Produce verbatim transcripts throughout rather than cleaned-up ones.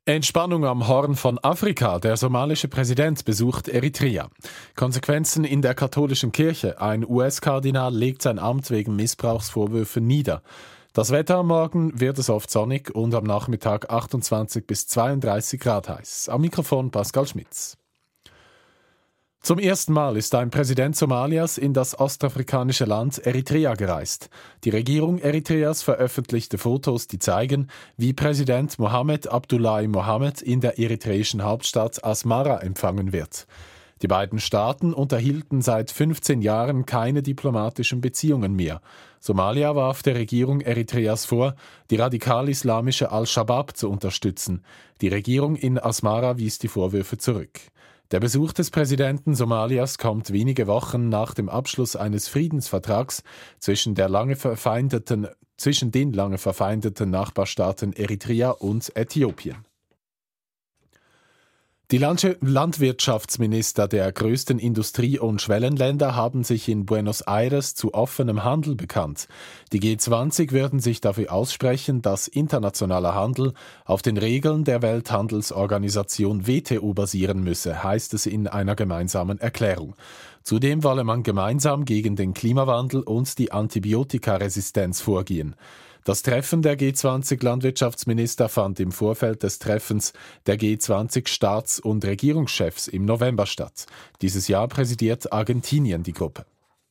Entspannung am Horn von Afrika. Der somalische Präsident besucht Eritrea. Konsequenzen in der katholischen Kirche. Ein U S-Kardinal legt sein Amt wegen Missbrauchsvorwürfen nieder. Das Wetter am Morgen wird es oft sonnig und am Nachmittag achtundzwanzig bis zweiunddreißig Grad heiß. Am Mikrofon Pascal Schmitz. Zum ersten Mal ist ein Präsident Somalias in das ostafrikanische Land Eritrea gereist. Die Regierung Eritreas veröffentlichte Fotos, die zeigen, wie Präsident Mohamed Abdullahi Mohamed in der eritreischen Hauptstadt Asmara empfangen wird. Die beiden Staaten unterhielten seit fünfzehn Jahren keine diplomatischen Beziehungen mehr. Somalia warf der Regierung Eritreas vor, die radikal-islamische Al-Shabaab zu unterstützen. Die Regierung in Asmara wies die Vorwürfe zurück. Der Besuch des Präsidenten Somalias kommt wenige Wochen nach dem Abschluss eines Friedensvertrags zwischen, der lange verfeindeten, zwischen den lange verfeindeten Nachbarstaaten Eritrea und Äthiopien. Die Landwirtschaftsminister der größten Industrie- und Schwellenländer haben sich in Buenos Aires zu offenem Handel bekannt. Die G zwanzig würden sich dafür aussprechen, dass internationaler Handel auf den Regeln der Welthandelsorganisation W T O basieren müsse, heißt es in einer gemeinsamen Erklärung. Zudem wolle man gemeinsam gegen den Klimawandel und die Antibiotikaresistenz vorgehen. Das Treffen der G zwanzig Landwirtschaftsminister fand im Vorfeld des Treffens der G zwanzig Staats- und Regierungschefs im November statt. Dieses Jahr präsidiert Argentinien die Gruppe.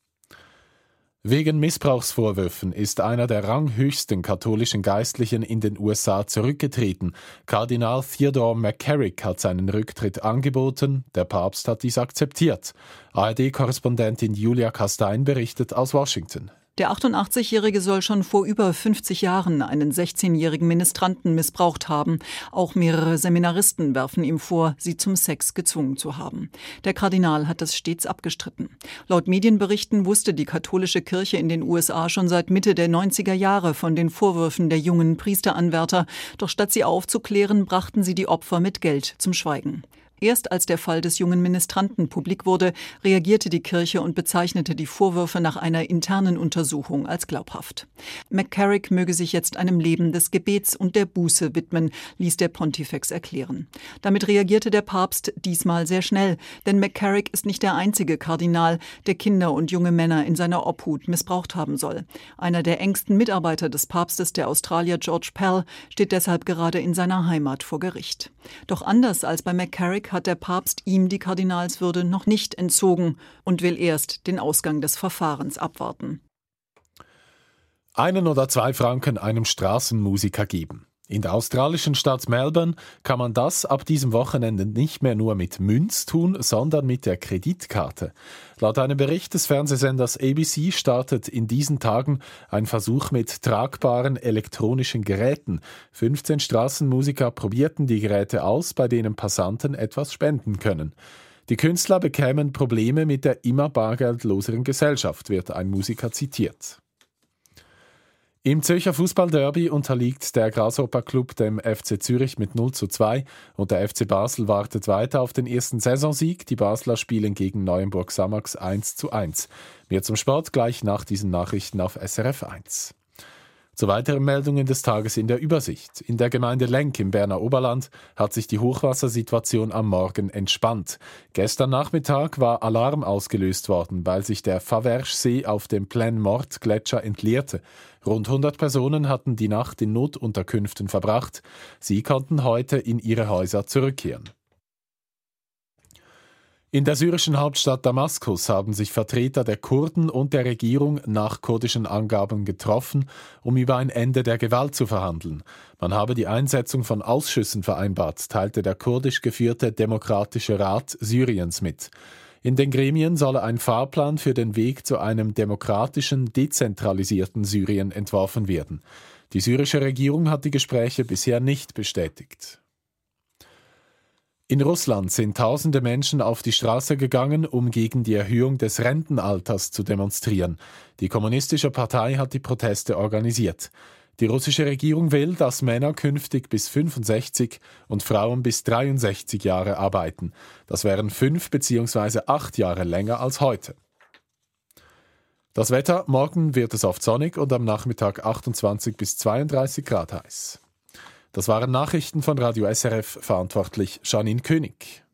Wegen Missbrauchsvorwürfen ist einer der ranghöchsten katholischen Geistlichen in den U S A zurückgetreten. Kardinal Theodore McCarrick hat seinen Rücktritt angeboten, der Papst hat dies akzeptiert. A R D-Korrespondentin Julia Kastein berichtet aus Washington. Der achtundachtzigjährige soll schon vor über fünfzig Jahren einen sechzehnjährigen Ministranten missbraucht haben. Auch mehrere Seminaristen werfen ihm vor, sie zum Sex gezwungen zu haben. Der Kardinal hat das stets abgestritten. Laut Medienberichten wusste die katholische Kirche in den U S A schon seit Mitte der neunziger Jahre von den Vorwürfen der jungen Priesteranwärter. Doch statt sie aufzuklären, brachten sie die Opfer mit Geld zum Schweigen. Erst als der Fall des jungen Ministranten publik wurde, reagierte die Kirche und bezeichnete die Vorwürfe nach einer internen Untersuchung als glaubhaft. McCarrick möge sich jetzt einem Leben des Gebets und der Buße widmen, ließ der Pontifex erklären. Damit reagierte der Papst diesmal sehr schnell, denn McCarrick ist nicht der einzige Kardinal, der Kinder und junge Männer in seiner Obhut missbraucht haben soll. Einer der engsten Mitarbeiter des Papstes, der Australier George Pell, steht deshalb gerade in seiner Heimat vor Gericht. Doch anders als bei McCarrick hat der Papst ihm die Kardinalswürde noch nicht entzogen und will erst den Ausgang des Verfahrens abwarten. Einen oder zwei Franken einem Straßenmusiker geben. In der australischen Stadt Melbourne kann man das ab diesem Wochenende nicht mehr nur mit Münz tun, sondern mit der Kreditkarte. Laut einem Bericht des Fernsehsenders A B C startet in diesen Tagen ein Versuch mit tragbaren elektronischen Geräten. fünfzehn Straßenmusiker probierten die Geräte aus, bei denen Passanten etwas spenden können. Die Künstler bekämen Probleme mit der immer bargeldloseren Gesellschaft, wird ein Musiker zitiert. Im Zürcher Fußballderby unterliegt der Grasshopper Club dem F C Zürich mit null zu zwei und der F C Basel wartet weiter auf den ersten Saisonsieg. Die Basler spielen gegen Neuenburg Samax eins zu eins. Mehr zum Sport gleich nach diesen Nachrichten auf S R F eins. Zu weiteren Meldungen des Tages in der Übersicht. In der Gemeinde Lenk im Berner Oberland hat sich die Hochwassersituation am Morgen entspannt. Gestern Nachmittag war Alarm ausgelöst worden, weil sich der Faverges-See auf dem Plaine Morte-Gletscher entleerte. Rund hundert Personen hatten die Nacht in Notunterkünften verbracht. Sie konnten heute in ihre Häuser zurückkehren. In der syrischen Hauptstadt Damaskus haben sich Vertreter der Kurden und der Regierung nach kurdischen Angaben getroffen, um über ein Ende der Gewalt zu verhandeln. Man habe die Einsetzung von Ausschüssen vereinbart, teilte der kurdisch geführte Demokratische Rat Syriens mit. In den Gremien solle ein Fahrplan für den Weg zu einem demokratischen, dezentralisierten Syrien entworfen werden. Die syrische Regierung hat die Gespräche bisher nicht bestätigt. In Russland sind tausende Menschen auf die Straße gegangen, um gegen die Erhöhung des Rentenalters zu demonstrieren. Die Kommunistische Partei hat die Proteste organisiert. Die russische Regierung will, dass Männer künftig bis fünfundsechzig und Frauen bis dreiundsechzig Jahre arbeiten. Das wären fünf bzw. acht Jahre länger als heute. Das Wetter: Morgen wird es oft sonnig und am Nachmittag achtundzwanzig bis zweiunddreißig Grad heiß. Das waren Nachrichten von Radio S R F, verantwortlich Janine König.